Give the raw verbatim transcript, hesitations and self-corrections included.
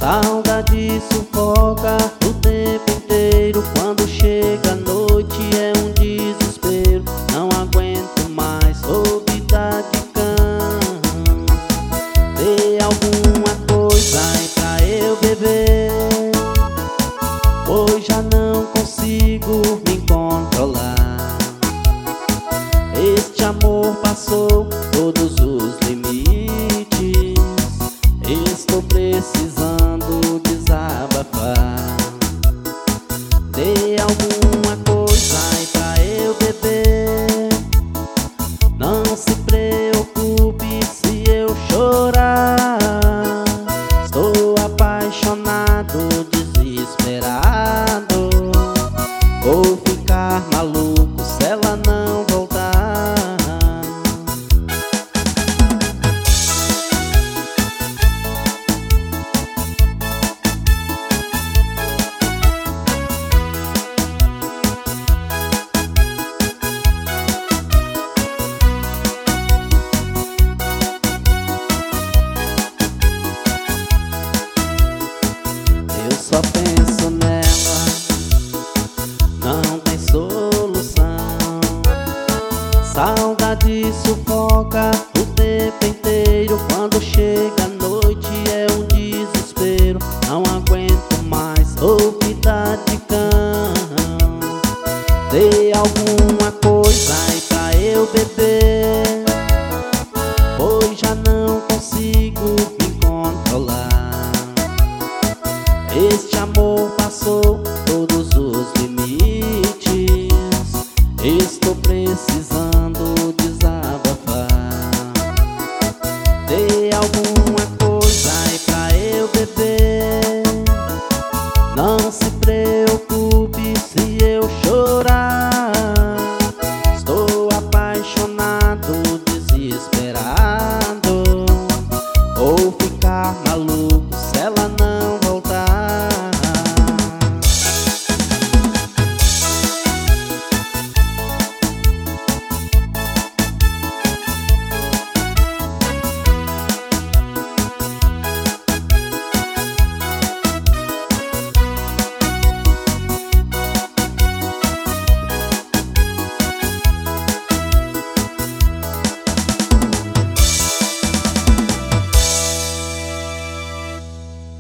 Saudade sufoca o tempo inteiro. Quando chega a noite é um desespero. Não aguento mais ouvir dar de cão. Dê alguma coisa aí pra eu beber, pois já não consigo me controlar. Este amor passou todos os limites. Estou precisando desabafar. Dê alguma coisa aí pra eu beber. Não se preocupe se eu chorar. Estou apaixonado, desesperado. Vou ficar maluco se ela não voltar. Eu só penso nela, não tem solução. Saudade sufoca o tempo inteiro. Quando chega a noite é um desespero. Não aguento mais ouvir dar de cão. Dê alguma coisa aí pra eu beber, pois já não consigo me controlar. Este amor